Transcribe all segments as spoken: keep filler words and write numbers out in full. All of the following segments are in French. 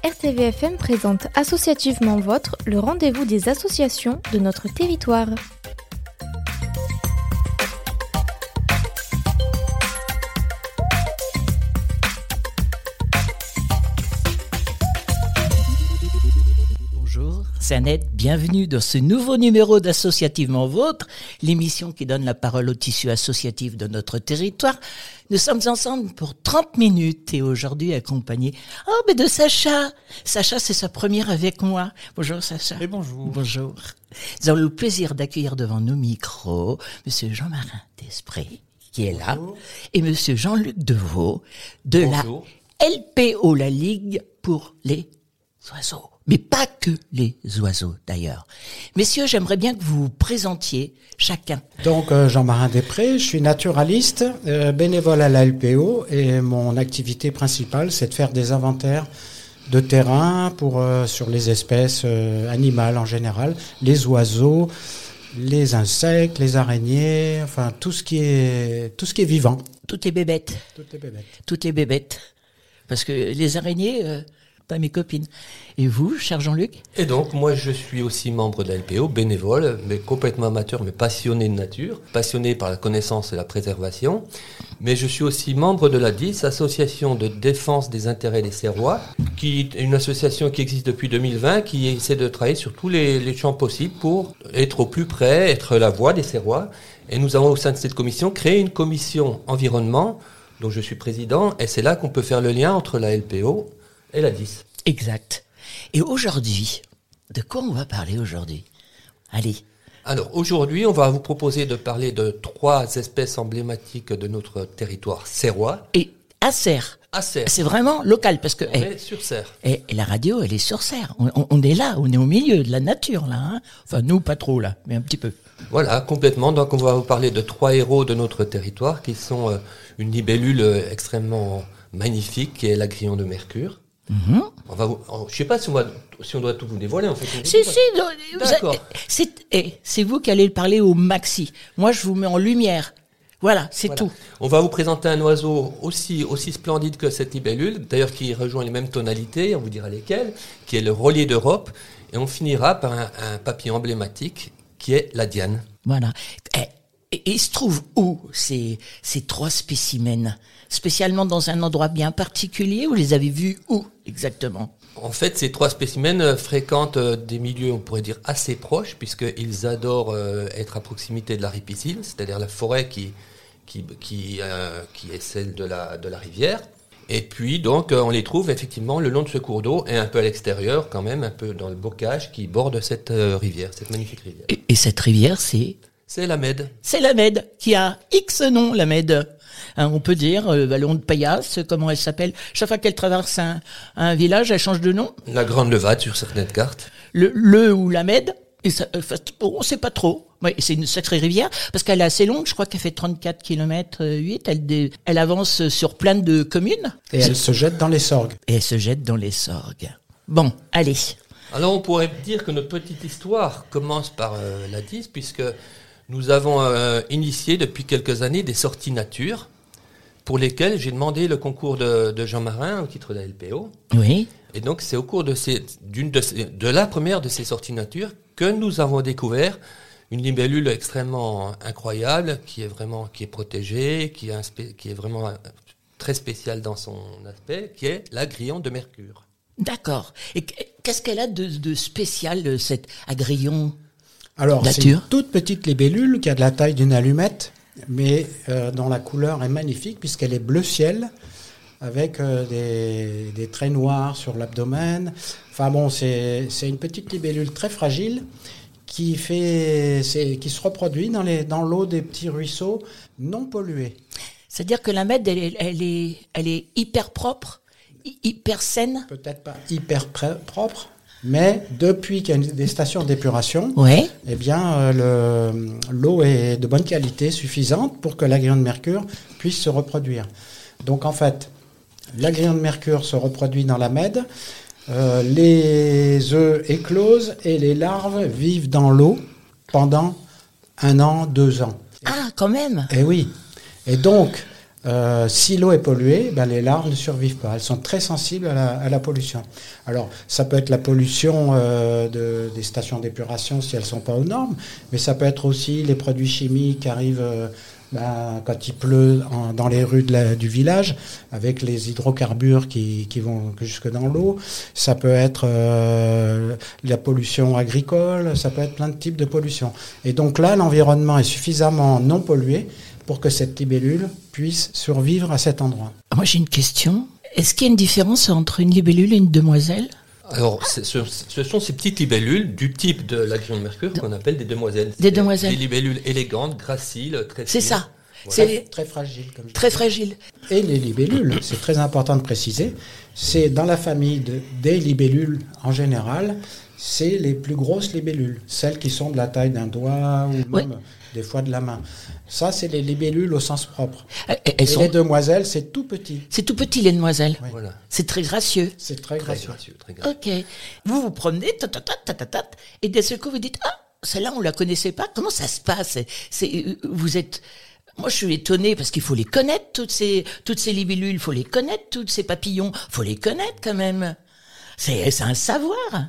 R T V F M présente Associativement Vôtre, le rendez-vous des associations de notre territoire. Bonjour, c'est Annette, bienvenue dans ce nouveau numéro d'Associativement Vôtre, l'émission qui donne la parole au tissu associatif de notre territoire. Nous sommes ensemble pour trente minutes et aujourd'hui accompagnés oh, mais de Sacha. Sacha, c'est sa première avec moi. Bonjour Sacha. Et bonjour. Bonjour. Nous avons le plaisir d'accueillir devant nos micros Monsieur Jean-Marin Desprez, qui est là, bonjour. Et Monsieur Jean-Luc Deveau de bonjour. La L P O, la Ligue pour les oiseaux. Mais pas que les oiseaux, d'ailleurs. Messieurs, j'aimerais bien que vous vous présentiez chacun. Donc, euh, Jean-Marin Desprez, je suis naturaliste, euh, bénévole à la L P O, et mon activité principale, c'est de faire des inventaires de terrain pour euh, sur les espèces euh, animales en général, les oiseaux, les insectes, les araignées, enfin tout ce qui est tout ce qui est vivant. Toutes les bébêtes. Toutes les bébêtes. Toutes les bébêtes. Parce que les araignées... Euh pas mes copines. Et vous, cher Jean-Luc ? Et donc, moi, je suis aussi membre de la L P O, bénévole, mais complètement amateur, mais passionné de nature, passionné par la connaissance et la préservation. Mais je suis aussi membre de l'A D I S, Association de défense des intérêts des Serrois, qui est une association qui existe depuis deux mille vingt, qui essaie de travailler sur tous les, les champs possibles pour être au plus près, être la voix des Serrois. Et nous avons, au sein de cette commission, créé une commission environnement, dont je suis président, et c'est là qu'on peut faire le lien entre la L P O et la D I S. Exact. Et aujourd'hui, de quoi on va parler aujourd'hui ? Allez. Alors aujourd'hui, on va vous proposer de parler de trois espèces emblématiques de notre territoire serrois. Et à Serres. À Serres. C'est vraiment local parce que... On est sur Serres. Et, et la radio, elle est sur Serres. On, on, on est là, on est au milieu de la nature là. Hein. Enfin nous, pas trop là, mais un petit peu. Voilà, complètement. Donc on va vous parler de trois héros de notre territoire qui sont euh, une libellule euh, extrêmement magnifique qui est l'agrillon de Mercure. Mmh. On va vous, on, je sais pas si on, va, si on doit tout vous dévoiler en fait. Si si, non, d'accord. C'est, eh, c'est vous qui allez parler au maxi. Moi je vous mets en lumière. Voilà, c'est voilà. Tout. On va vous présenter un oiseau aussi aussi splendide que cette libellule, d'ailleurs qui rejoint les mêmes tonalités, on vous dira lesquelles, qui est le rôlier d'Europe, et on finira par un, un papillon emblématique qui est la diane. Voilà. Et, et il se trouve où ces ces trois spécimens ? Spécialement dans un endroit bien particulier, vous les avez vus où exactement ? En fait, ces trois spécimens fréquentent des milieux, on pourrait dire, assez proches, puisqu'ils adorent être à proximité de la ripisylve, c'est-à-dire la forêt qui, qui, qui, euh, qui est celle de la, de la rivière. Et puis, donc, on les trouve effectivement le long de ce cours d'eau et un peu à l'extérieur, quand même, un peu dans le bocage qui borde cette euh, rivière, cette magnifique rivière. Et, et cette rivière, c'est ? C'est la Mède. C'est la Mède, qui a X noms, la Mède. Hein, on peut dire, euh, Vallon de Paillasse, comment elle s'appelle. Chaque fois qu'elle traverse un, un village, elle change de nom. La Grande Levade sur certaines cartes. Le, le ou la Mède, et ça, euh, on sait pas trop. Ouais, c'est une sacrée rivière, parce qu'elle est assez longue, je crois qu'elle fait trente-quatre kilomètres huit, elle, dé, elle avance sur plein de communes. Et elle se jette dans les Sorgues. Et elle se jette dans les Sorgues. Bon, allez. Alors on pourrait dire que notre petite histoire commence par euh, la D I S, puisque nous avons euh, initié depuis quelques années des sorties nature, pour lesquelles j'ai demandé le concours de, de Jean-Marin au titre de la L P O. Oui. Et donc c'est au cours de, ces, d'une de, ces, de la première de ces sorties nature que nous avons découvert une libellule extrêmement incroyable, qui est vraiment qui est protégée, qui est, un spé, qui est vraiment très spéciale dans son aspect, qui est l'agrillon de Mercure. D'accord. Et qu'est-ce qu'elle a de, de spécial, cette agrillon Alors, nature ? C'est une toute petite libellule qui a de la taille d'une allumette, mais euh, dont la couleur est magnifique puisqu'elle est bleu ciel, avec euh, des, des traits noirs sur l'abdomen. Enfin bon, c'est, c'est une petite libellule très fragile qui, fait, c'est, qui se reproduit dans, les, dans l'eau des petits ruisseaux non pollués. C'est-à-dire que la Mède, elle est, elle est, elle est hyper propre, hyper saine ? Peut-être pas hyper pré- propre. Mais depuis qu'il y a des stations d'épuration, ouais. eh bien, euh, le, l'eau est de bonne qualité, suffisante pour que l'agrillon de Mercure puisse se reproduire. Donc en fait, l'agrillon de Mercure se reproduit dans la Mède, euh, les œufs éclosent et les larves vivent dans l'eau pendant un an, deux ans. Ah, quand même ! Eh oui. Et donc, Euh, si l'eau est polluée, ben, les larves ne survivent pas. Elles sont très sensibles à la, à la pollution. Alors, ça peut être la pollution euh, de, des stations d'épuration si elles ne sont pas aux normes, mais ça peut être aussi les produits chimiques qui arrivent euh, ben, quand il pleut en, dans les rues de la, du village, avec les hydrocarbures qui, qui vont jusque dans l'eau. Ça peut être euh, la pollution agricole, ça peut être plein de types de pollution. Et donc là, l'environnement est suffisamment non pollué pour que cette libellule puisse survivre à cet endroit. Moi, j'ai une question. Est-ce qu'il y a une différence entre une libellule et une demoiselle ? Alors, ce, ce sont ces petites libellules du type de l'agrion de mercure qu'on appelle des demoiselles. Des demoiselles. Des libellules élégantes, graciles, très C'est fines. ça. Voilà. C'est Très fragile. Comme je très disais. fragile. Et les libellules, c'est très important de préciser, c'est dans la famille de, des libellules en général, c'est les plus grosses libellules, celles qui sont de la taille d'un doigt ou même Ouais. des fois de la main. Ça, c'est les libellules au sens propre. Elles Et sont... les demoiselles, c'est tout petit. C'est tout petit, les demoiselles. Oui. Voilà. C'est très gracieux. C'est très Très gracieux. gracieux, très gracieux. Ok. Vous vous promenez, ta, ta, ta, ta, ta, ta, et d'un seul coup vous dites, ah, celle-là on la connaissait pas. Comment ça se passe ? C'est, c'est, vous êtes, moi je suis étonné parce qu'il faut les connaître toutes ces, toutes ces libellules, il faut les connaître toutes ces papillons, faut les connaître quand même. C'est, c'est un savoir.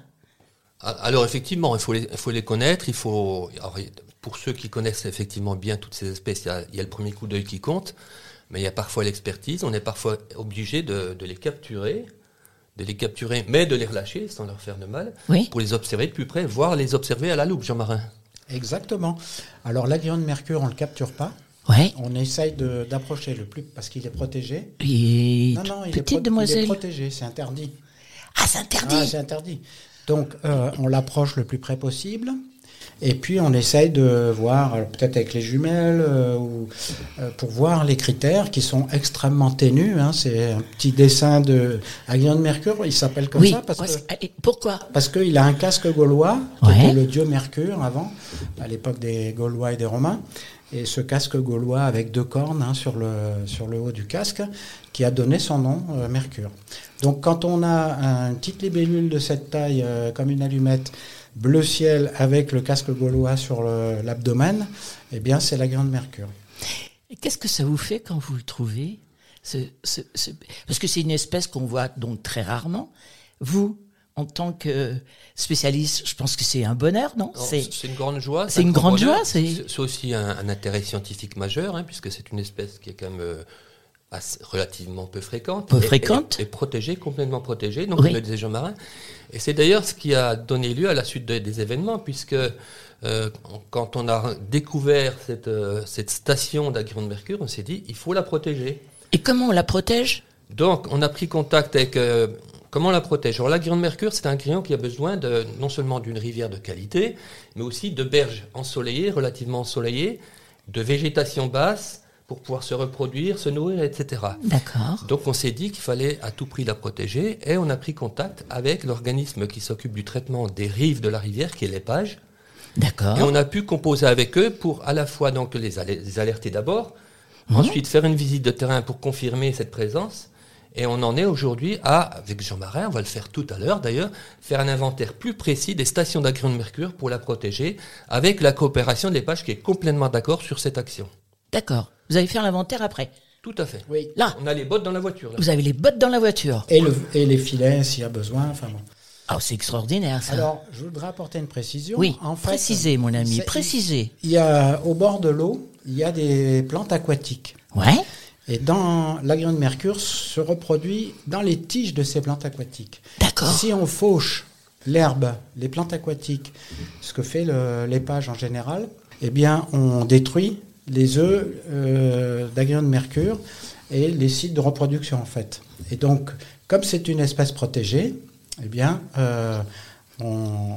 Alors effectivement, il faut les, il faut les connaître. Il faut, alors, pour ceux qui connaissent effectivement bien toutes ces espèces, il y a, il y a le premier coup d'œil qui compte, mais il y a parfois l'expertise. On est parfois obligé de, de les capturer, de les capturer, mais de les relâcher sans leur faire de mal, Oui. pour les observer de plus près, voire les observer à la loupe, Jean-Marin. Exactement. Alors, l'agrion de mercure, on ne le capture pas. Ouais. On essaye de, d'approcher le plus, parce qu'il est protégé. Et Non, non, il est, petite pro- il est demoiselle. protégé, c'est interdit. Ah, c'est interdit. Ah, c'est interdit. Donc, euh, on l'approche le plus près possible. Et puis, on essaye de voir, alors, peut-être avec les jumelles, euh, ou, euh, pour voir les critères qui sont extrêmement ténus. Hein. C'est un petit dessin de Agrion de Mercure, il s'appelle comme oui. ça parce Ouais, que c'est- et pourquoi ? parce qu'il a un casque gaulois, qui Ouais. était le dieu Mercure avant, à l'époque des Gaulois et des Romains. Et ce casque gaulois avec deux cornes hein, sur, le, sur le haut du casque, qui a donné son nom, euh, Mercure. Donc quand on a une petite libellule de cette taille, euh, comme une allumette, bleu ciel avec le casque gaulois sur le- l'abdomen, eh bien c'est l'agrion de Mercure. Et qu'est-ce que ça vous fait quand vous le trouvez ce, ce, ce- Parce que c'est une espèce qu'on voit donc très rarement. Vous, en tant que spécialiste, je pense que c'est un bonheur, non ? Alors, C'est C'est une grande joie. c'est un une grand grande bonheur. joie, c'est- C'est c'est aussi un, un intérêt scientifique majeur, hein, puisque c'est une espèce qui est quand même euh, assez- relativement peu fréquente. Peu et- fréquente. Et, et protégée, complètement protégée, donc Oui. comme le disait Jean-Marin. Et c'est d'ailleurs ce qui a donné lieu à la suite de- des événements, puisque euh, quand on a découvert cette, euh, cette station d'agrion de mercure, on s'est dit, il faut la protéger. Et comment on la protège ? Donc, on a pris contact avec... euh, comment on la protège ? Alors, l'agrion de mercure, c'est un grillon qui a besoin de, non seulement d'une rivière de qualité, mais aussi de berges ensoleillées, relativement ensoleillées, de végétation basse, pour pouvoir se reproduire, se nourrir, et cetera. D'accord. Donc, on s'est dit qu'il fallait à tout prix la protéger, et on a pris contact avec l'organisme qui s'occupe du traitement des rives de la rivière, qui est l'épage. D'accord. Et on a pu composer avec eux pour à la fois donc les, aler- les alerter d'abord, Mhm. ensuite faire une visite de terrain pour confirmer cette présence. Et on en est aujourd'hui à, avec Jean-Marin, on va le faire tout à l'heure d'ailleurs, faire un inventaire plus précis des stations d'agrion de mercure pour la protéger, avec la coopération de l'épage qui est complètement d'accord sur cette action. D'accord. Vous allez faire l'inventaire après. Tout à fait. Oui. Là, On a les bottes dans la voiture. Là. vous avez les bottes dans la voiture. Et, le, et les filets s'il y a besoin. Enfin bon. Ah, c'est extraordinaire ça. Alors, je voudrais apporter une précision. oui, En fait, précisez mon ami, c'est- précisez. Il y a, au bord de l'eau, il y a des plantes aquatiques. Ouais. Et dans l'agrion de mercure se reproduit dans les tiges de ces plantes aquatiques. D'accord. Si on fauche l'herbe, les plantes aquatiques, ce que fait le- l'épage en général, eh bien, on détruit les œufs euh, d'agrion de mercure et les sites de reproduction, en fait. Et donc, comme c'est une espèce protégée, eh bien, euh, on,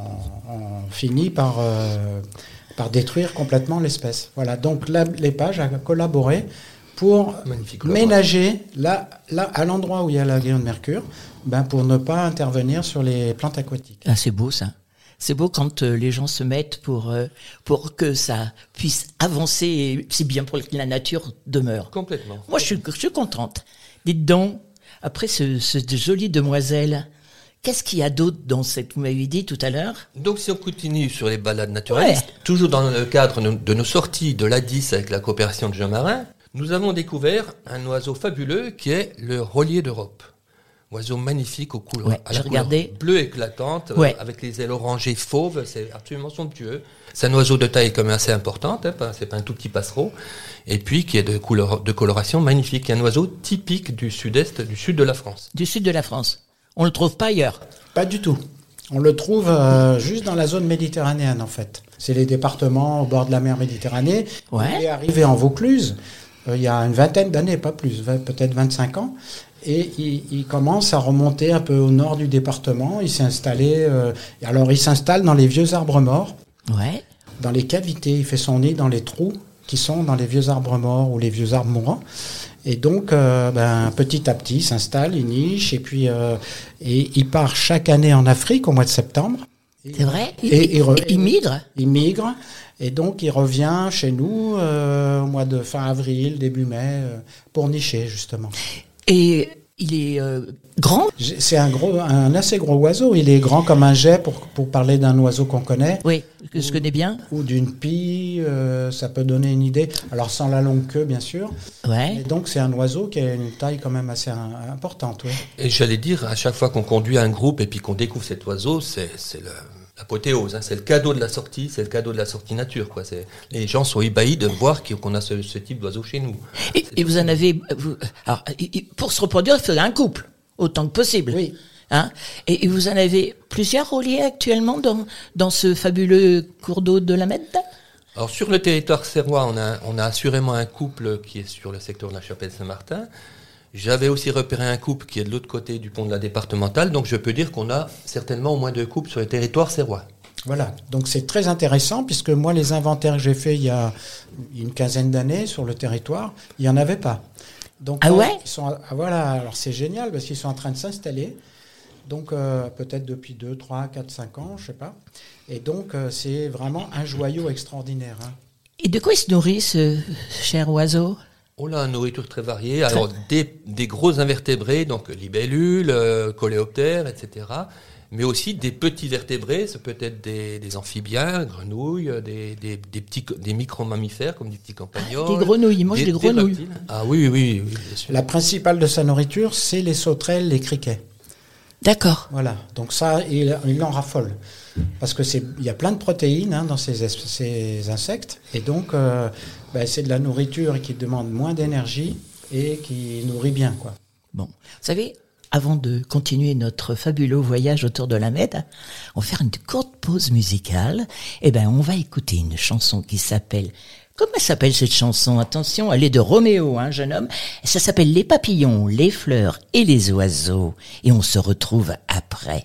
on finit par, euh, par détruire complètement l'espèce. Voilà. Donc, la- l'épage a collaboré pour Magnifique ménager là, là, à l'endroit où il y a l'agrion de mercure, ben, pour ne pas intervenir sur les plantes aquatiques. Ah, c'est beau ça. C'est beau quand euh, les gens se mettent pour, euh, pour que ça puisse avancer et c'est bien pour que la nature demeure. Complètement. Moi, je suis, je suis contente. Dites donc, après ce, ce jolie demoiselle, qu'est-ce qu'il y a d'autre dans cette, vous m'avez dit tout à l'heure? Donc si on continue sur les balades naturalistes, Ouais. toujours dans le cadre de nos sorties de l'A D I S avec la coopération de Jean-Marin, Nous avons découvert un oiseau fabuleux qui est le rôlier d'Europe. Oiseau magnifique aux couleurs, Ouais, à la j'ai couleur regardé. bleue éclatante, Ouais. euh, avec les ailes orangées fauves, c'est absolument somptueux. C'est un oiseau de taille quand même assez importante, hein, pas- c'est pas un tout petit passereau, et puis qui est de couleur, de coloration magnifique. Un oiseau typique du sud-est, du sud de la France. Du sud de la France. On le trouve pas ailleurs. Pas du tout. On le trouve euh, juste dans la zone méditerranéenne, en fait. C'est les départements au bord de la mer Méditerranée. Ouais. Il est arrivé en Vaucluse euh, il y a une vingtaine d'années, pas plus, vingt, peut-être vingt-cinq ans. Et il, il commence à remonter un peu au nord du département. Il s'est installé... Euh, alors, il s'installe dans les vieux arbres morts, Ouais. dans les cavités. Il fait son nid dans les trous qui sont dans les vieux arbres morts ou les vieux arbres mourants. Et donc, euh, ben, petit à petit, il s'installe, il niche, et puis euh, et il part chaque année en Afrique au mois de septembre. C'est vrai. Il, Et- et re- il- il migre. Il migre, et donc il revient chez nous euh, au mois de fin avril, début mai, euh, pour nicher, justement. Et il est euh, grand. J'ai- C'est un gros, un assez gros oiseau. Il est grand comme un jet, pour, pour parler d'un oiseau qu'on connaît. Oui, que je connais bien. Ou d'une pie, euh, ça peut donner une idée. Alors sans la longue queue, bien sûr. Ouais. Et donc c'est un oiseau qui a une taille quand même assez un- importante. Oui. Et j'allais dire, à chaque fois qu'on conduit un groupe et puis qu'on découvre cet oiseau, c'est, c'est le- l'apothéose, hein, c'est le cadeau de la sortie, c'est le cadeau de la sortie nature, quoi. C'est, les gens sont ébahis de voir qu'on a ce, ce type d'oiseau chez nous. Et, et vous en avez. Vous, alors, il- il- pour se reproduire, il faudrait un couple, autant que possible. Oui. Hein, et, et vous en avez plusieurs reliés actuellement dans, dans ce fabuleux cours d'eau de la Mède. Alors sur le territoire serrois, on a, on a assurément un couple qui est sur le secteur de la Chapelle-Saint-Martin. J'avais aussi repéré un couple qui est de l'autre côté du pont de la départementale, donc je peux dire qu'on a certainement au moins deux couples sur le territoire serrois. Voilà, donc c'est très intéressant puisque moi, les inventaires que j'ai faits il y a une quinzaine d'années sur le territoire, il n'y en avait pas. Donc, Ah là, ouais ils sont, ah, voilà, alors c'est génial parce qu'ils sont en train de s'installer. Donc euh, peut-être depuis deux, trois, quatre, cinq ans, je sais pas. Et donc euh, c'est vraiment un joyau extraordinaire. Hein. Et de quoi il se nourrit, ce cher oiseau? On a une nourriture très variée, alors des, des gros invertébrés, donc libellules, euh, coléoptères, et cetera. Mais aussi des petits vertébrés, ça peut être des, des amphibiens, grenouilles, des, des, des petits, des micro-mammifères comme des petits campagnols. Des grenouilles, il mange des grenouilles. reptiles. Ah oui, oui, oui, bien sûr. La principale de sa nourriture, c'est les sauterelles, les criquets. D'accord. Voilà, donc ça, il, il en raffole. Parce que c'est, il y a plein de protéines hein, dans ces, es- ces insectes. Et donc, euh, ben, c'est de la nourriture qui demande moins d'énergie et qui nourrit bien, quoi. Bon, vous savez, avant de continuer notre fabuleux voyage autour de la Mède, on va faire une courte pause musicale. Eh ben, on va écouter une chanson qui s'appelle... Comment s'appelle cette chanson? Attention, elle est de Roméo, hein, jeune homme. Ça s'appelle Les papillons, les fleurs et les oiseaux. Et on se retrouve après.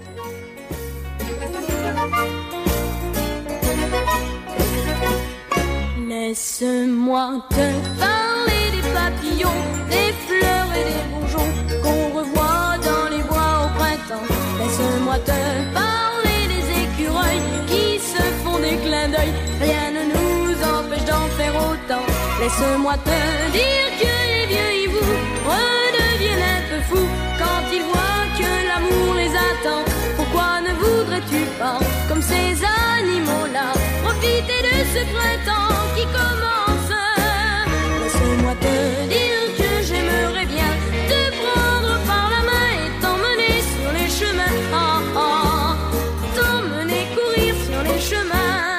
Laisse-moi te parler des papillons, des fleurs et des bourgeons qu'on revoit dans les bois au printemps. Laisse-moi te parler des écureuils qui se font des clins d'œil. Rien ne nous empêche d'en faire autant. Laisse-moi te dire que les vieux hiboux redeviennent un peu fous quand ils voient que l'amour les attend. Pourquoi ne voudrais-tu pas, comme ces animaux-là, profiter de ce printemps qui commence? Laisse-moi te dire que j'aimerais bien te prendre par la main et t'emmener sur les chemins. Ah, ah, t'emmener courir sur les chemins.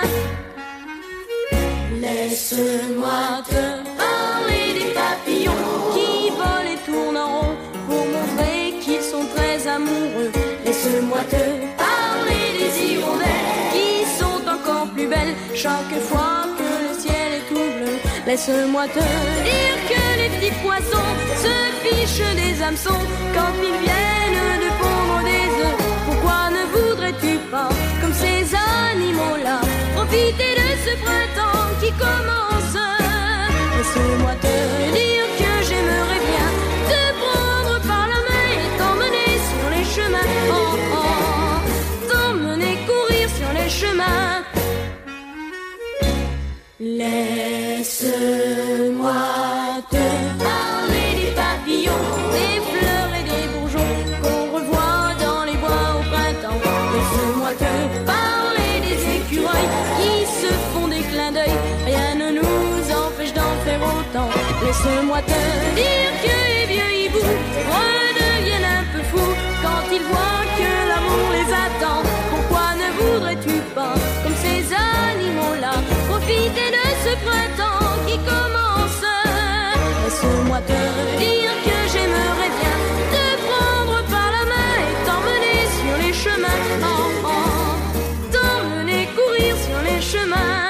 Laisse-moi te parler des papillons qui volent et tournent en rond pour montrer qu'ils sont très amoureux. Laisse-moi te parler des hirondelles qui sont encore plus belles chaque fois que le ciel est tout bleu. Laisse-moi te dire que les petits poissons se fichent des hameçons quand ils viennent de pondre des œufs. Pourquoi ne voudrais-tu pas, comme ces animaux-là, profiter de ce printemps qui commence? Laisse-moi te dire que j'aimerais bien te prendre par la main et t'emmener sur les chemins. Oh, oh, t'emmener courir sur les chemins. Laisse-moi te parler des papillons, des fleurs et des bourgeons qu'on revoit dans les bois au printemps. Laisse-moi te parler des écureuils qui se font des clins d'œil. Rien ne nous empêche d'en faire autant. profiter de ce printemps qui commence. Laisse-moi te dire que j'aimerais bien te prendre par la main et t'emmener sur les chemins. Oh, oh, t'emmener courir sur les chemins.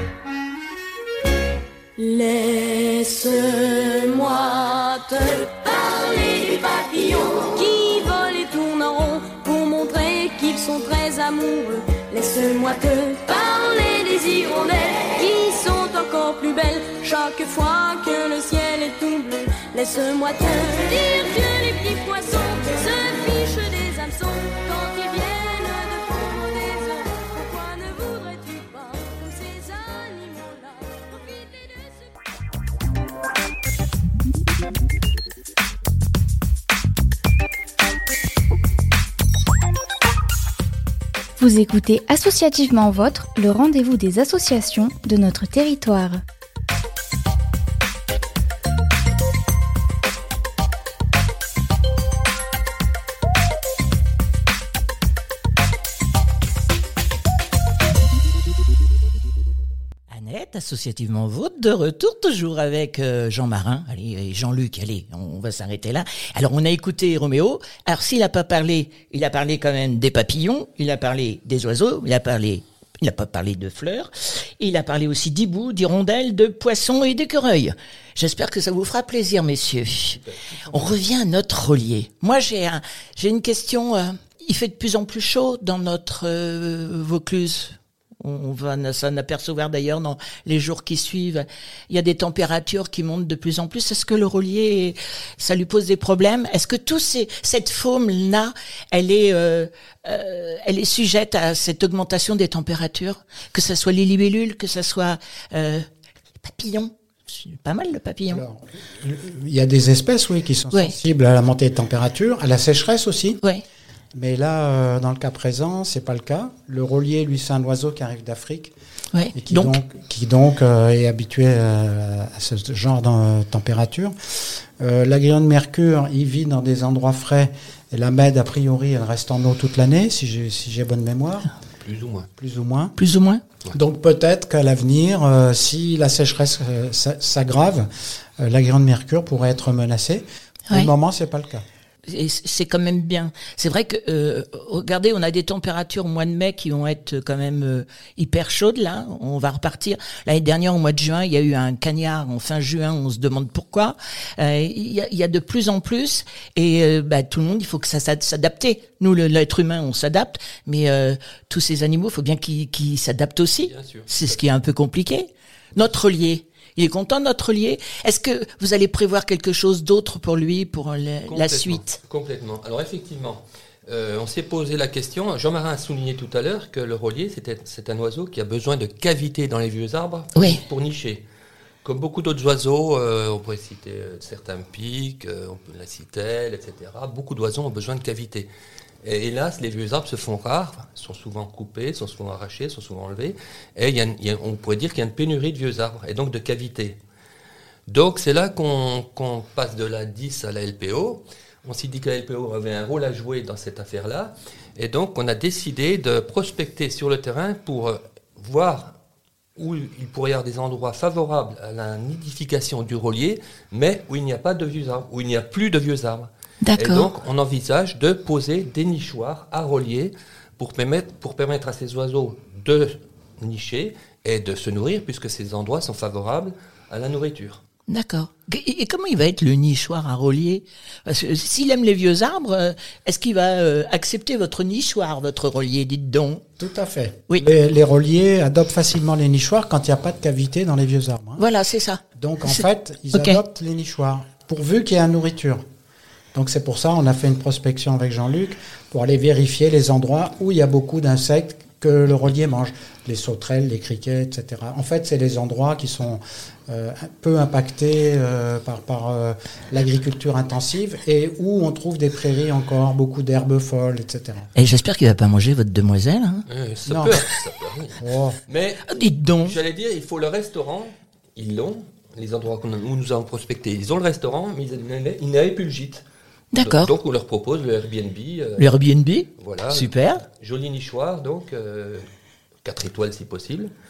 Laisse-moi te parler des papillons qui volent et tournent en rond pour montrer qu'ils sont très amoureux. Laisse-moi te parler des hirondelles qui sont encore plus belles chaque fois que le ciel est tout bleu. Laisse-moi te dire que les petits poissons se fichent des hameçons quand ils viennent de fondre des œufs. Pourquoi ne voudrais-tu pas, comme ces animaux-là, profiter de ce... Vous écoutez Associativement Vôtre, le rendez-vous des associations de notre territoire. Annette, Associativement Vôtre, de retour toujours avec euh, Jean Marin, allez, et Jean-Luc, allez, on, on va s'arrêter là. Alors, on a écouté Roméo. Alors, s'il a pas parlé, il a parlé quand même des papillons, il a parlé des oiseaux, il a parlé, il a pas parlé de fleurs, il a parlé aussi d'hiboux, d'hirondelles, de poissons et d'écureuils. J'espère que ça vous fera plaisir, messieurs. On revient à notre Rollier. Moi, j'ai un, j'ai une question. Euh, il fait de plus en plus chaud dans notre euh, Vaucluse. On va s'en apercevoir d'ailleurs dans les jours qui suivent. Il y a des températures qui montent de plus en plus. Est-ce que le Rollier, ça lui pose des problèmes? Est-ce que tout ces, cette faune-là, elle est, euh, euh, elle est sujette à cette augmentation des températures? Que ce soit les libellules, que ce soit euh, les papillons? C'est pas mal le papillon. Alors, il y a des espèces, oui, qui sont ouais. sensibles à la montée de température, à la sécheresse aussi. Ouais. Mais là, euh, dans le cas présent, c'est pas le cas. Le Rollier, lui, c'est un oiseau qui arrive d'Afrique ouais. et qui donc, donc, qui donc euh, est habitué euh, à ce genre de température. Euh, L'agrillon de mercure, il vit dans des endroits frais. Et la mède, a priori, elle reste en eau toute l'année, si j'ai si j'ai bonne mémoire. Plus ou moins. Plus ou moins. Plus ou moins. Donc peut-être qu'à l'avenir, euh, si la sécheresse euh, s'aggrave, euh, l'agrillon de mercure pourrait être menacé. Pour ouais. le moment, c'est pas le cas. Et c'est quand même bien. C'est vrai que, euh, regardez, on a des températures au mois de mai qui vont être quand même euh, hyper chaudes, là. On va repartir. L'année dernière, au mois de juin, il y a eu un cagnard en fin juin. On se demande pourquoi. Euh, il, y a, il y a de plus en plus. Et euh, bah, tout le monde, il faut que ça s'adapte. Nous, l'être humain, on s'adapte. Mais euh, tous ces animaux, il faut bien qu'ils qu'ils s'adaptent aussi. C'est ce qui est un peu compliqué. Notre Rollier. Il est content, notre Rollier. Est-ce que vous allez prévoir quelque chose d'autre pour lui, pour la, la suite? Complètement. Alors effectivement, euh, on s'est posé la question. Jean Marin a souligné tout à l'heure que le Rollier, c'est un oiseau qui a besoin de cavités dans les vieux arbres oui. pour nicher. Comme beaucoup d'autres oiseaux, euh, on pourrait citer euh, certains pics, euh, la citelle, et cetera. Beaucoup d'oiseaux ont besoin de cavités. Et hélas, les vieux arbres se font rares, sont souvent coupés, sont souvent arrachés, sont souvent enlevés. Et il y a une, il y a, on pourrait dire qu'il y a une pénurie de vieux arbres, et donc de cavités. Donc c'est là qu'on qu'on passe de la dix à la L P O. On s'est dit que la L P O avait un rôle à jouer dans cette affaire-là. Et donc on a décidé de prospecter sur le terrain pour voir où il pourrait y avoir des endroits favorables à la nidification du Rollier, mais où il n'y a pas de vieux arbres, où il n'y a plus de vieux arbres. Et donc, on envisage de poser des nichoirs à Rollier pour permettre, pour permettre à ces oiseaux de nicher et de se nourrir, puisque ces endroits sont favorables à la nourriture. D'accord. Et, et comment il va être le nichoir à Rollier? Parce que s'il aime les vieux arbres, est-ce qu'il va euh, accepter votre nichoir, votre Rollier, dites donc? Tout à fait. Oui. Les, les Rolliers adoptent facilement les nichoirs quand il n'y a pas de cavité dans les vieux arbres. Hein. Voilà, c'est ça. Donc, en fait, ils okay. adoptent les nichoirs, pourvu qu'il y ait la nourriture. Donc c'est pour ça on a fait une prospection avec Jean-Luc pour aller vérifier les endroits où il y a beaucoup d'insectes que le Rollier mange. Les sauterelles, les criquets, et cetera. En fait, c'est les endroits qui sont euh, un peu impactés euh, par, par euh, l'agriculture intensive et où on trouve des prairies encore, beaucoup d'herbes folles, et cetera. Et j'espère qu'il ne va pas manger votre demoiselle. Hein. Euh, ça, non. peut, ça peut, oui. Oh. Mais ah, dites donc. J'allais dire, il faut le restaurant, ils l'ont, les endroits où nous avons prospecté, ils ont le restaurant, mais ils n'avaient plus le gîte. D'accord. Donc on leur propose le Airbnb. Euh, le Airbnb. Voilà. Super. Joli nichoir, donc euh, quatre étoiles si possible,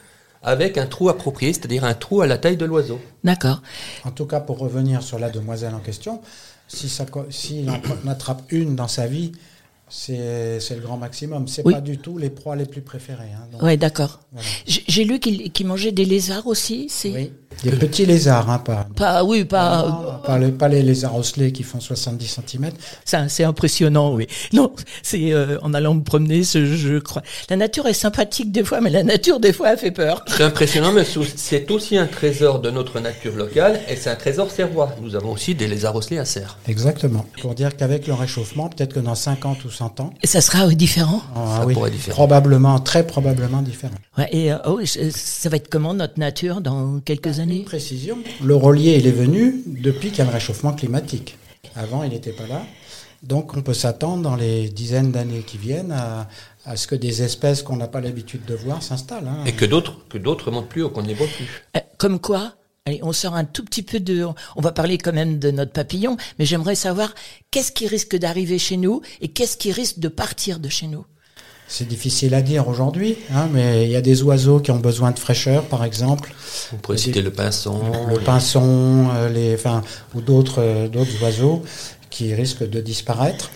avec un trou approprié, c'est-à-dire un trou à la taille de l'oiseau. D'accord. En tout cas, pour revenir sur la demoiselle en question, si ça, s'il en attrape une dans sa vie, c'est, c'est le grand maximum. C'est Oui. pas du tout les proies les plus préférées. Hein, donc, Ouais, d'accord. voilà. J'ai, j'ai lu qu'il, qu'il mangeait des lézards aussi. C'est Oui. Des petits lézards, hein, pas. pas, oui, pas. Non, non, pas, les, pas les lézards osselets qui font soixante-dix centimètres. Ça, c'est impressionnant, oui. Non, c'est euh, en allant me promener, ce, je crois. La nature est sympathique des fois, mais la nature des fois a fait peur. C'est impressionnant, mais c'est aussi un trésor de notre nature locale et c'est un trésor serrois. Nous avons aussi des lézards osselets à Serres. Exactement. Pour dire qu'avec le réchauffement, peut-être que dans cinquante ou cent ans, Et ça sera euh, différent. ah, Ça oui, pourrait être différent. probablement, très probablement différent. Ouais, et euh, oh, je- ça va être comment notre nature dans quelques Une années? précision, le rôlier, il est venu depuis qu'il y a le réchauffement climatique. Avant, il n'était pas là. Donc, on peut s'attendre dans les dizaines d'années qui viennent à, à ce que des espèces qu'on n'a pas l'habitude de voir s'installent. Hein. Et que d'autres que d'autres montent plus ou qu'on ne les voit plus. Euh, Comme quoi? Allez, on sort un tout petit peu de. On va parler quand même de notre papillon, mais j'aimerais savoir qu'est-ce qui risque d'arriver chez nous et qu'est-ce qui risque de partir de chez nous. C'est difficile à dire aujourd'hui, hein, mais il y a des oiseaux qui ont besoin de fraîcheur, par exemple. On pourrait Des- citer le pinson. Le pinson, euh, les, enfin, ou d'autres, euh, d'autres oiseaux qui risquent de disparaître.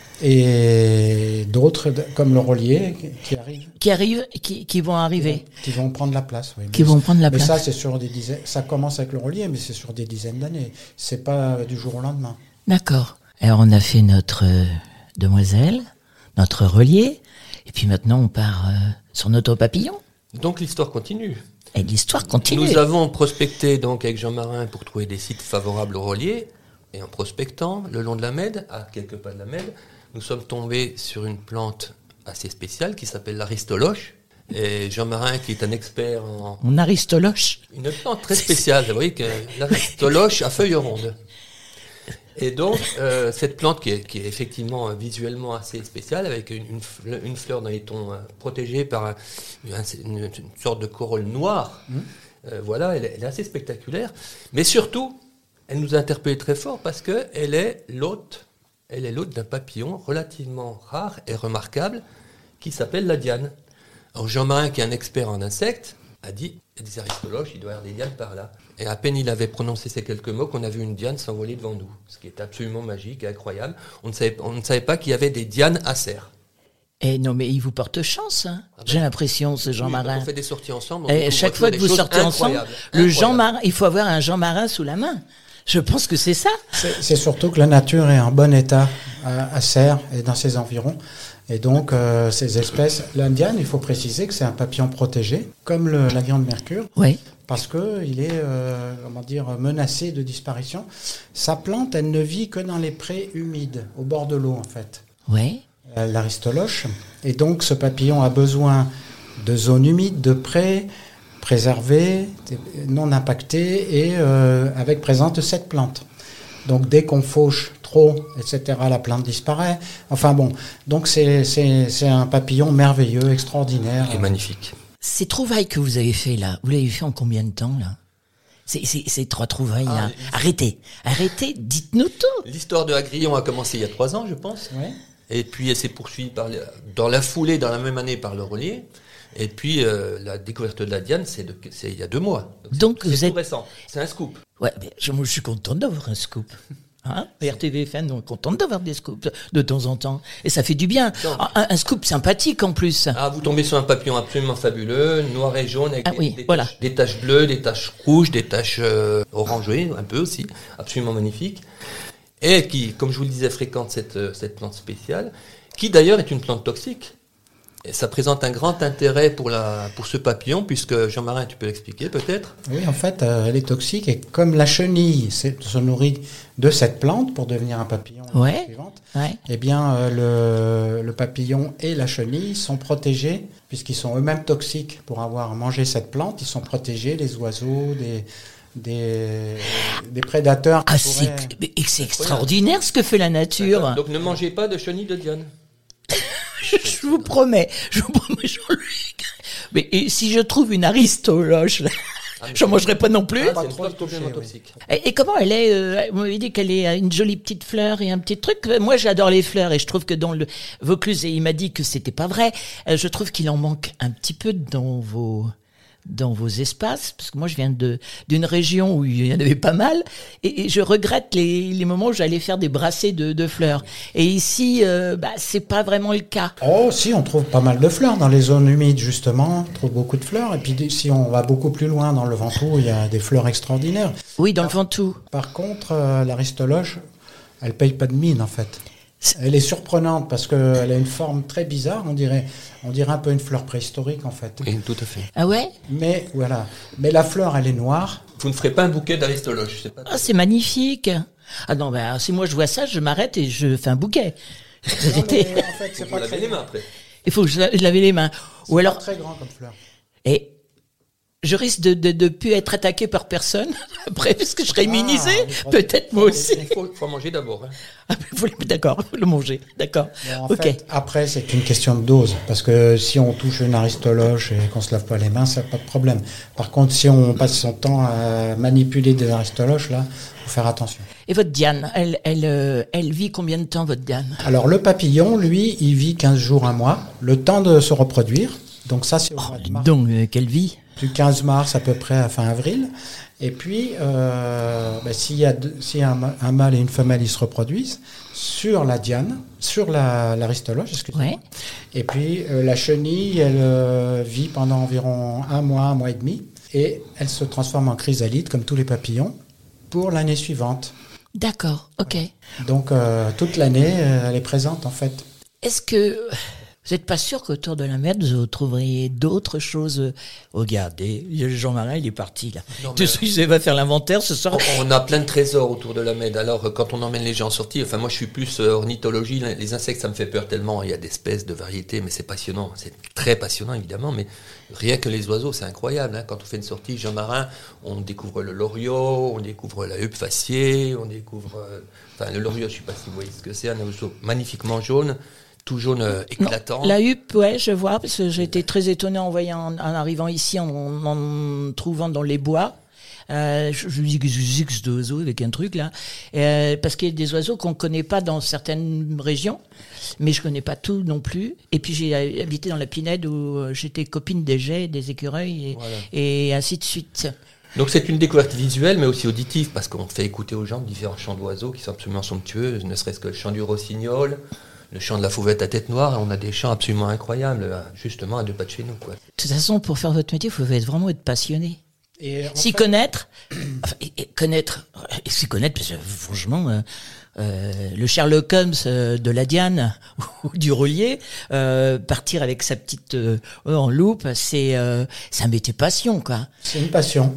Et d'autres, de- comme le rôlier, qui- qui arrivent. Qui arrivent, qui, qui vont arriver, Qui vont prendre la place. Oui. qui Mais vont ça- prendre la mais place. ça, c'est sur des dizaines. Ça commence avec le rôlier, mais c'est sur des dizaines d'années. C'est pas euh, du jour au lendemain. D'accord. Alors on a fait notre euh, demoiselle, notre relier, et puis maintenant on part euh, sur notre papillon. Donc l'histoire continue. Et l'histoire continue. Nous avons prospecté donc avec Jean Marin pour trouver des sites favorables au rôlier. Et en prospectant le long de la Mède, à quelques pas de la Mède, nous sommes tombés sur une plante assez spéciale qui s'appelle l'aristoloche. Et Jean Marin, qui est un expert en... On aristoloche. Une plante très spéciale, vous voyez que l'aristoloche à feuilles rondes. Et donc, euh, cette plante qui est, qui est effectivement euh, visuellement assez spéciale, avec une, une, fleur, une fleur dans les tons euh, protégée par un- une, une sorte de corolle noire, Mmh. euh, voilà, elle est, elle est assez spectaculaire. Mais surtout, elle nous a interpellé très fort parce qu'elle est l'hôte, elle est l'hôte d'un papillon relativement rare et remarquable qui s'appelle la diane. Alors Jean Marin, qui est un expert en insectes, a dit il y a des aristoloches, il doit y avoir des dianes par là. Et à peine il avait prononcé ces quelques mots qu'on a vu une diane s'envoler devant nous, ce qui est absolument magique et incroyable. On ne savait, on ne savait pas qu'il y avait des dianes à Serres. Et non, mais il vous porte chance, hein. Ah ben, J'ai l'impression, ce Jean Oui, quand Marin. on fait des sorties ensemble. on Et découvre chaque toujours fois que des vous choses sortez ensemble, incroyables. le Jean Incroyables. Marin, il faut avoir un Jean Marin sous la main. Je pense que c'est ça. C'est, c'est surtout que la nature est en bon état à, à Serres et dans ses environs. Et donc, euh, ces espèces, l'indiane, il faut préciser que c'est un papillon protégé, comme le, l'avion de Mercure, Oui. parce qu'il est euh, comment dire, menacé de disparition. Sa plante, elle ne vit que dans les prés humides, au bord de l'eau en fait, Oui. euh, l'aristoloche. Et donc, ce papillon a besoin de zones humides, de prés préservés, non impactés et euh, avec présence de cette plante. Donc, dès qu'on fauche trop, et cetera, la plante disparaît. Enfin bon, donc c'est, c'est, c'est un papillon merveilleux, extraordinaire. Il est magnifique. Ces trouvailles que vous avez fait là, vous l'avez fait en combien de temps là? C'est, c'est, ces trois trouvailles Ah, là. il- Arrêtez, arrêtez, dites-nous tout. L'histoire de Agrillon a commencé il y a trois ans, je pense. Ouais. Et puis elle s'est poursuivie par le- dans la foulée, dans la même année, par le rôlier. Et puis euh, la découverte de la diane, c'est, de, c'est il y a deux mois. Donc, c'est, vous c'est êtes- tout récent. C'est un scoop. Ouais, mais je, moi, je suis contente d'avoir un scoop. Hein, R T V F M, on est contente d'avoir des scoops de temps en temps. Et ça fait du bien. Non. Un, un scoop sympathique en plus. Ah, vous tombez sur un papillon absolument fabuleux, noir et jaune, avec Ah des, oui, des voilà. taches, des taches bleues, des taches rouges, des taches euh, orangées, un peu aussi, absolument magnifique. Et qui, comme je vous le disais, fréquente cette, euh, cette plante spéciale, qui d'ailleurs est une plante toxique. Et ça présente un grand intérêt pour, la, pour ce papillon, puisque Jean Marin, tu peux l'expliquer peut-être. Oui, en fait, euh, elle est toxique et comme la chenille c'est- se nourrit de cette plante pour devenir un papillon Ouais. suivante, Ouais. eh bien, euh, le, le papillon et la chenille sont protégés puisqu'ils sont eux-mêmes toxiques pour avoir mangé cette plante. Ils sont protégés, les oiseaux, des, des, des prédateurs. qui Ah, c'est, pourraient- mais c'est extraordinaire ce que fait la nature. Donc ne mangez pas de chenille de Diane. Je vous promets, je vous promets, Jean-Luc. Mais et si je trouve une aristoloche, là, Ah, mais- j'en mangerai pas non plus. Ah, Pas c'est une trop plante le toucher, complètement oui. toxique. Et, et comment elle est euh, Vous m'avez dit qu'elle est une jolie petite fleur et un petit truc. Moi, j'adore les fleurs et je trouve que dans le Vaucluse, et il m'a dit que c'était pas vrai. euh, je trouve qu'il en manque un petit peu dans vos dans vos espaces, parce que moi je viens de d'une région où il y en avait pas mal, et, et je regrette les, les moments où j'allais faire des brassées de, de fleurs. Et ici, euh, bah, c'est pas vraiment le cas. Oh, si, on trouve pas mal de fleurs dans les zones humides, justement. On trouve beaucoup de fleurs. Et puis, si on va beaucoup plus loin dans le Ventoux, il y a des fleurs extraordinaires. Oui, dans le Ventoux. Par contre, euh, l'aristoloche, elle paye pas de mine, en fait. Elle est surprenante parce qu'elle a une forme très bizarre. On dirait, on dirait un peu une fleur préhistorique, en fait. Oui, tout à fait. Ah ouais? Mais, voilà. Mais la fleur, elle est noire. Vous ne ferez pas un bouquet d'aristoloche, c'est pas Ah, c'est magnifique. Ah non, bah, si moi je vois ça, je m'arrête et je fais un bouquet. Non, mais en fait, c'est Vous pas lavez très les mains après. Il faut que je, la- je lave les mains. C'est Ou pas alors, très grand comme fleur. et je risque de de, de plus être attaqué par personne après, parce que je serai immunisé. Ah, Peut-être moi aussi. Il faut, faut manger d'abord. Hein. Ah, mais vous le- d'accord, vous le manger, d'accord. Mais en Ok. fait, après, c'est une question de dose. Parce que si on touche une aristoloche et qu'on se lave pas les mains, ça n'a pas de problème. Par contre, si on passe son temps à manipuler des aristoloches, là, faut faire attention. Et votre Diane, elle, elle, euh, elle vit combien de temps, votre Diane? Alors, le papillon, lui, il vit quinze jours, un mois, le temps de se reproduire. Donc ça, c'est au mois de mars. Donc, euh, quelle vie? Du quinze mars à peu près à fin avril. Et puis, euh, ben, s'il y a, deux- s'il y a un, ma- un mâle et une femelle, ils se reproduisent sur la diane, sur la, l'aristoloche, excusez-moi. Ouais. Et puis, euh, la chenille, elle euh, vit pendant environ un mois, un mois et demi. Et elle se transforme en chrysalide, comme tous les papillons, pour l'année suivante. D'accord, ok. Donc, euh, toute l'année, euh, elle est présente, en fait. Est-ce que vous n'êtes pas sûr qu'autour de la mer, vous trouveriez d'autres choses? Regardez, Jean-Marin, il est parti là. Non, Tout mais- de suite, il va faire l'inventaire ce soir. On on a plein de trésors autour de la Med. Alors, euh, quand on emmène les gens en sortie, enfin, moi, je suis plus euh, ornithologie. Les insectes, ça me fait peur tellement. Il y a d'espèces, de variétés, mais c'est passionnant. C'est très passionnant, évidemment. Mais rien que les oiseaux, c'est incroyable. Hein. Quand on fait une sortie Jean-Marin, on découvre le loriot, on découvre la huppe faciée, on découvre. euh, Enfin, le loriot, je ne sais pas si vous voyez ce que c'est, un oiseau magnifiquement jaune, tout jaune euh, éclatant. Non, la huppe, ouais, je vois, parce que j'ai été très étonné en voyant, en, en arrivant ici, en, en trouvant dans les bois. Euh, je, je me dis que c'est que cet oiseau avec un truc là, euh, parce qu'il y a des oiseaux qu'on connaît pas dans certaines régions, mais je connais pas tout non plus. Et puis j'ai habité dans la Pinède où euh, j'étais copine des geais, des écureuils et, Voilà. et ainsi de suite. Donc c'est une découverte visuelle, mais aussi auditive, parce qu'on fait écouter aux gens différents chants d'oiseaux qui sont absolument somptueux, ne serait-ce que le chant du rossignol, le chant de la fauvette à tête noire. On a des chants absolument incroyables, justement à deux pas de chez nous, quoi. De toute façon, pour faire votre métier, il faut vraiment être passionné. Et en S'y fait- connaître, enfin, et, et connaître, et s'y connaître, parce que franchement, euh, euh, le Sherlock Holmes euh, de la Diane ou du Relier, euh, partir avec sa petite euh, en loupe, c'est euh, c'est un métier passion, quoi. C'est une passion.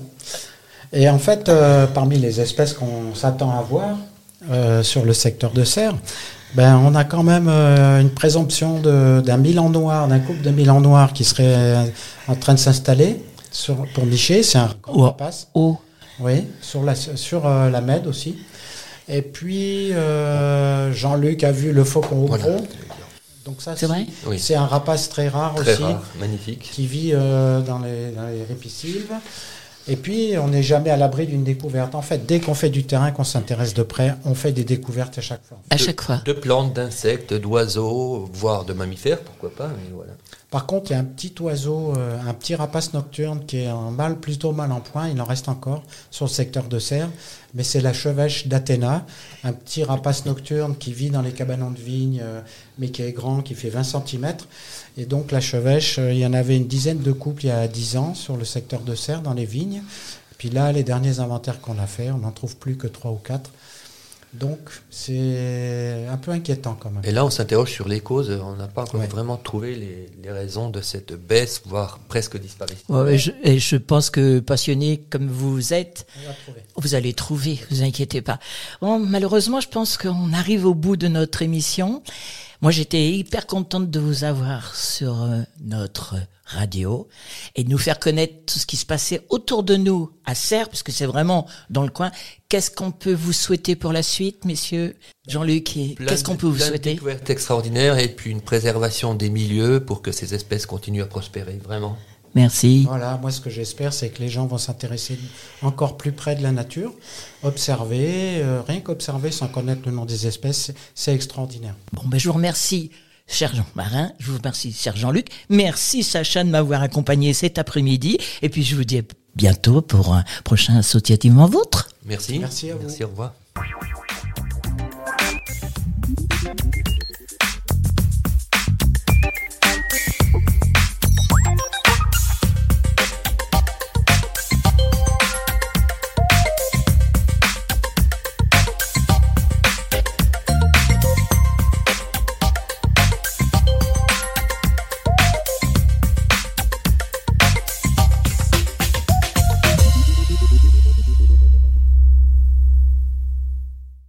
Et en fait, euh, parmi les espèces qu'on s'attend à voir euh, sur le secteur de Serres, ben, on a quand même euh, une présomption de- d'un milan noir, d'un couple de milan noir qui serait euh, en train de s'installer sur, pour nicher. C'est un Oh. rapace. Oh, Oui, sur la, sur euh, la Med aussi. Et puis, euh, Jean-Luc a vu le faucon au Voilà. gros. Donc ça, C'est vrai Oui. c'est un rapace très rare Très aussi, rare, magnifique. qui vit euh, dans les, dans les ripisylves. Et puis, on n'est jamais à l'abri d'une découverte. En fait, dès qu'on fait du terrain, qu'on s'intéresse de près, on fait des découvertes à chaque fois. à De- chaque fois. De plantes, d'insectes, d'oiseaux, voire de mammifères, pourquoi pas, mais voilà. Par contre, il y a un petit oiseau, euh, un petit rapace nocturne qui est un mâle plutôt mal en point. Il en reste encore sur le secteur de Serres. Mais c'est la chevêche d'Athéna, un petit rapace nocturne qui vit dans les cabanons de vigne, euh, mais qui est grand, qui fait vingt centimètres. Et donc la chevêche, euh, il y en avait une dizaine de couples il y a dix ans sur le secteur de Serres, dans les vignes. Puis là, les derniers inventaires qu'on a fait, on n'en trouve plus que trois ou quatre. Donc c'est un peu inquiétant quand même. Et là, on s'interroge sur les causes. On n'a pas encore Ouais. vraiment trouvé les, les raisons de cette baisse, voire presque disparition. Ouais, et, je, et je pense que passionné comme vous êtes, On va trouver. vous allez trouver, vous inquiétez pas. Bon, malheureusement, je pense qu'on arrive au bout de notre émission. Moi, j'étais hyper contente de vous avoir sur euh, notre radio et de nous faire connaître tout ce qui se passait autour de nous à Serres, parce que c'est vraiment dans le coin. Qu'est-ce qu'on peut vous souhaiter pour la suite, messieurs? Jean-Luc, et Plein qu'est-ce de- qu'on peut vous plein de souhaiter? découvertes extraordinaires et puis une préservation des milieux pour que ces espèces continuent à prospérer, vraiment. Merci. Voilà, moi ce que j'espère, c'est que les gens vont s'intéresser encore plus près de la nature, observer, euh, rien qu'observer sans connaître le nom des espèces, c'est- c'est extraordinaire. Bon, ben, je vous remercie cher Jean Marin, je vous remercie, cher Jean-Luc. Merci Sacha de m'avoir accompagné cet après-midi. Et puis je vous dis à bientôt pour un prochain Associativement Vôtre. Merci. Merci à vous. Merci, au revoir.